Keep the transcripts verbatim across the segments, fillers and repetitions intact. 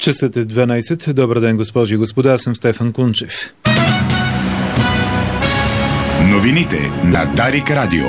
Часът е дванайсет. Добър ден, госпожи и господа. Аз съм Стефан Кунчев. Новините на Дарик Радио.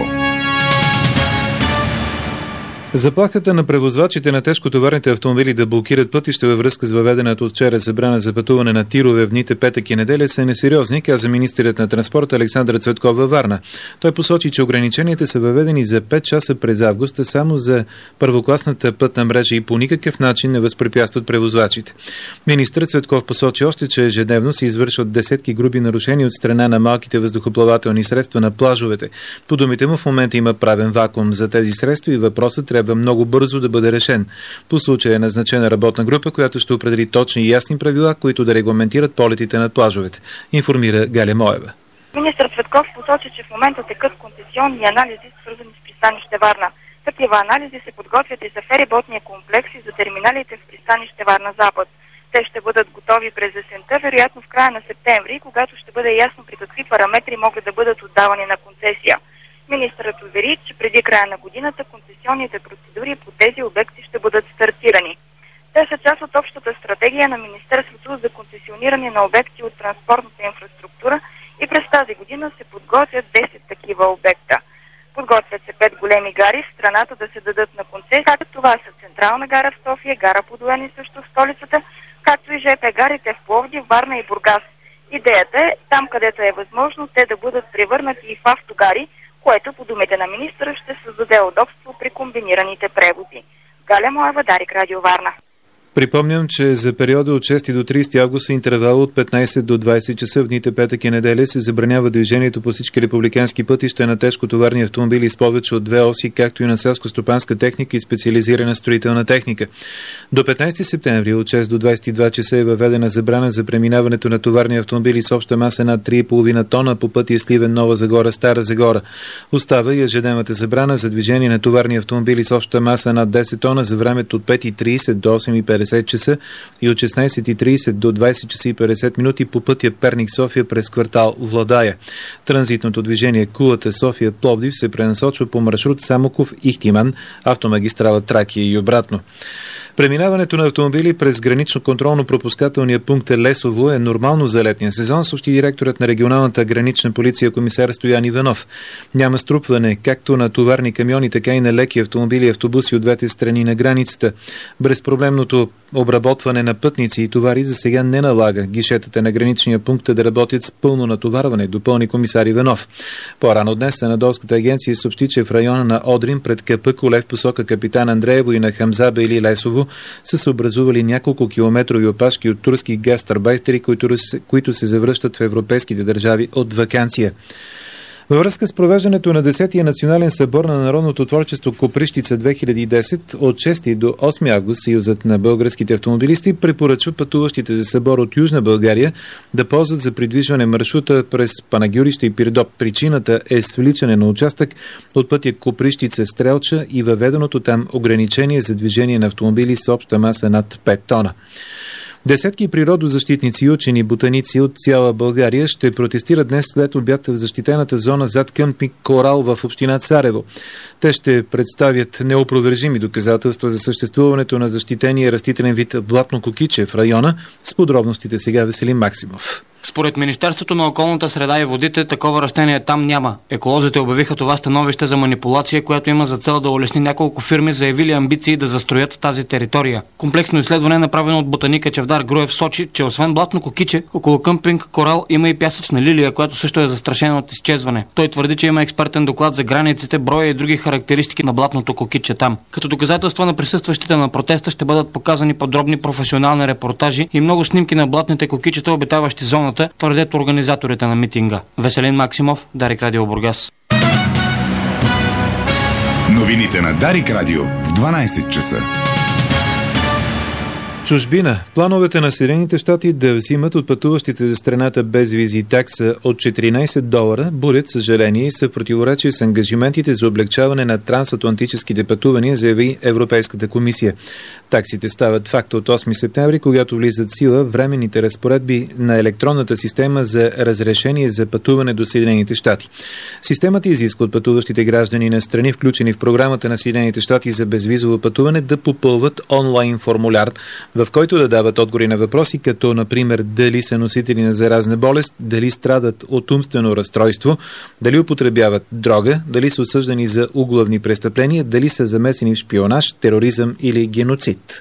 Заплахата на превозвачите на тежкотоварните автомобили да блокират пътища във връзка с въведената от вчера забрана за пътуване на тирове в дните петък и неделя са несериозни, каза министърът на транспорта Александър Цветков във Варна. Той посочи, че ограниченията са въведени за пет часа през август, само за първокласната пътна мрежа и по никакъв начин не възпрепятстват превозвачите. Министър Цветков посочи още, че ежедневно се извършват десетки груби нарушения от страна на малките въздухоплавателни средства на плажовете. По думите му, в момента има правен вакуум за тези средства и въпросът трябва много бързо да бъде решен. По случая е назначена работна група, която ще определи точни и ясни правила, които да регламентират полетите над плажовете, информира Галя Моева. Министър Цветков посочи, че в момента текат концесионни анализи, свързани с пристанище Варна. Такива анализи се подготвят и за фериботния комплекс и за терминалите в пристанище Варна Запад. Те ще бъдат готови през есента, вероятно в края на септември, когато ще бъде ясно при какви параметри могат да бъдат отдавани на концесия. Министърът увери, че преди края на годината концесионните процедури по тези обекти ще бъдат стартирани. Те са част от общата стратегия на Министерството за концесиониране на обекти от транспортната инфраструктура и през тази година се подготвят десет такива обекта. Подготвят се пет големи гари в страната да се дадат на концесия. Това са Централна гара в София, гара Подуяни също в столицата, както и ЖП гарите в Пловдив, Варна и Бургас. Идеята е, там където е възможно, те да бъдат превърнати и в автогари, което по думите на министъра ще създаде удобство при комбинираните превози. Галя Моева, Дарик Радио Варна. Припомням, че за периода от шести до тридесети август интервал от петнайсет до двайсет часа в дните петък и неделя се забранява движението по всички републикански пътища на тежкотоварни автомобили с повече от две оси, както и на селско-стопанска техника и специализирана строителна техника. До петнайсети септември от шест до двайсет и два часа е въведена забрана за преминаването на товарни автомобили с обща маса над три и половина тона по пътя Сливен Нова Загора Стара Загора. Остава и ежедневната забрана за движение на товарни автомобили с обща маса над десет тона за времето от пет и трийсет до осем и петдесет часа и от шестнайсет и трийсет до двайсет часа и петдесет минути по пътя Перник-София през квартал Владая. Транзитното движение Кулата София-Пловдив се пренасочва по маршрут Самоков-Ихтиман, автомагистрала Тракия и обратно. Преминаването на автомобили през гранично-контролно-пропускателния пункт Лесово е нормално за летния сезон, съобщи директорът на регионалната гранична полиция комисар Стоян Иванов. Няма струпване както на товарни камиони, така и на леки автомобили и автобуси от двете страни на границата. Безпроблемното обработване на пътници и товари за сега не налага гишетата на граничния пункт да работят с пълно натоварване, допълни комисар Иванов. По-рано днес Санадолската агенция съобщи, че в района на Одрин пред КП Колев посока Капитан Андреево и на Хамзаба или Лесово са се образували няколко километрови опашки от турски гастарбайтери, които, които се завръщат в европейските държави от ваканция. Във връзка с провеждането на десетия национален събор на народното творчество Копривщица две хиляди и десет от шести до осми август Съюзът на българските автомобилисти препоръчва пътуващите за събор от Южна България да ползват за придвижване маршрута през Панагюрище и Пирдоп. Причината е свличане на участък от пътя Копривщица-Стрелча и въведеното там ограничение за движение на автомобили с обща маса над пет тона. Десетки природозащитници и учени ботаници от цяла България ще протестират днес след обяд в защитената зона зад къмпинг Корал в община Царево. Те ще представят неопровержими доказателства за съществуването на защитения растителен вид блатно кокиче в района. С подробностите сега Веселин Максимов. Според Министерството на околната среда и водите, такова растение там няма. Еколозите обявиха това становище за манипулация, която има за цел да улесни няколко фирми, заявили амбиции да застроят тази територия. Комплексно изследване, направено от ботаника Чавдар Груев, сочи, че освен блатно кокиче, около къмпинг Корал има и пясъчна лилия, която също е застрашена от изчезване. Той твърди, че има експертен доклад за границите, броя и други характеристики на блатното кокиче там. Като доказателства на присъстващите на протеста ще бъдат показани подробни професионални репортажи и много снимки на блатните кокичета, обитаващи зоната, твърдят организаторите на митинга. Веселин Максимов, Дарик Радио Бургас. Новините на Дарик Радио в дванайсет часа. Чужбина. Плановете на Съединените щати да взимат от пътуващите за страната без визи такса от четиринайсет долара будят съжаление и са в противоречие с ангажиментите за облегчаване на трансатлантическите пътувания, заяви Европейската комисия. Таксите стават факт от осми септември, когато влизат в сила временните разпоредби на електронната система за разрешение за пътуване до Съединените щати. Системата изисква от пътуващите граждани на страни, включени в програмата на Съединените щати за безвизово пътуване, да попълват онлайн формуляр, в който да дават отговори на въпроси, като например дали са носители на заразна болест, дали страдат от умствено разстройство, дали употребяват дрога, дали са осъждани за углавни престъпления, дали са замесени в шпионаж, тероризъм или геноцид.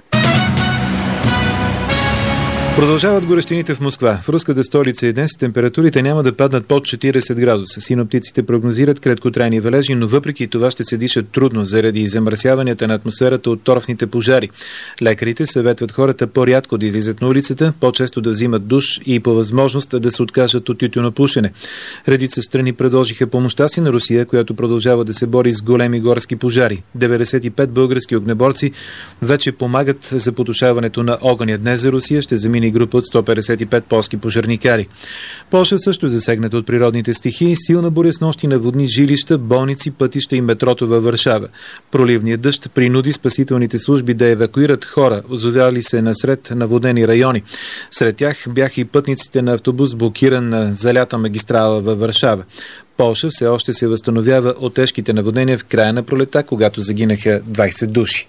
Продължават горещините в Москва. В руската столица и днес температурите няма да паднат под четиридесет градуса. Синоптиците прогнозират краткотрайни валежи, но въпреки това ще се диша трудно заради замърсяванията на атмосферата от торфните пожари. Лекарите съветват хората по-рядко да излизат на улицата, по-често да взимат душ и по възможност да се откажат от тютюнопушене. Редица страни предложиха помощта си на Русия, която продължава да се бори с големи горски пожари. деветдесет и пет български огнеборци вече помагат за потушаването на огъня. Днес за Русия ще замине група от сто петдесет и пет полски пожарникари. Полша също е засегната от природните стихии, силна буря с нощи наводни жилища, болници, пътища и метрото във Варшава. Проливният дъжд принуди спасителните служби да евакуират хора, озовяли се насред наводнени райони. Сред тях бяха и пътниците на автобус, блокиран на залята магистрала във Варшава. Полша все още се възстановява от тежките наводнения в края на пролета, когато загинаха двайсет души.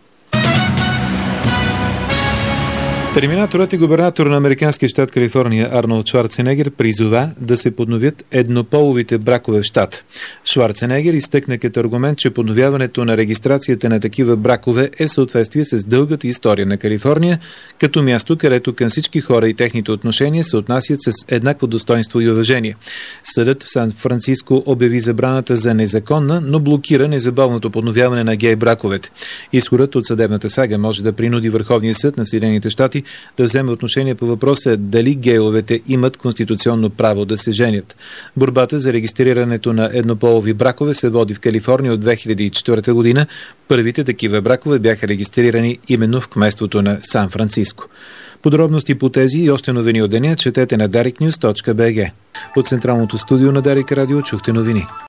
Терминаторът и губернатор на американския щат Калифорния Арнолд Шварценегер призова да се подновят еднополовите бракове в щата. Шварценегер изтъкна като аргумент, че подновяването на регистрацията на такива бракове е в съответствие с дългата история на Калифорния, като място, където към всички хора и техните отношения се отнасят с еднакво достоинство и уважение. Съдът в Сан-Франциско обяви забраната за незаконна, но блокира незабавното подновяване на гей браковете. Изходът от съдебната сага може да принуди Върховния съд на Съединените щати да вземе отношение по въпроса дали гейовете имат конституционно право да се женят. Борбата за регистрирането на еднополови бракове се води в Калифорния от две хиляди и четвърта година. Първите такива бракове бяха регистрирани именно в кметството на Сан-Франциско. Подробности по тези и още новини от деня четете на дарик нюз точка би джи. От централното студио на Дарик Радио чухте новини.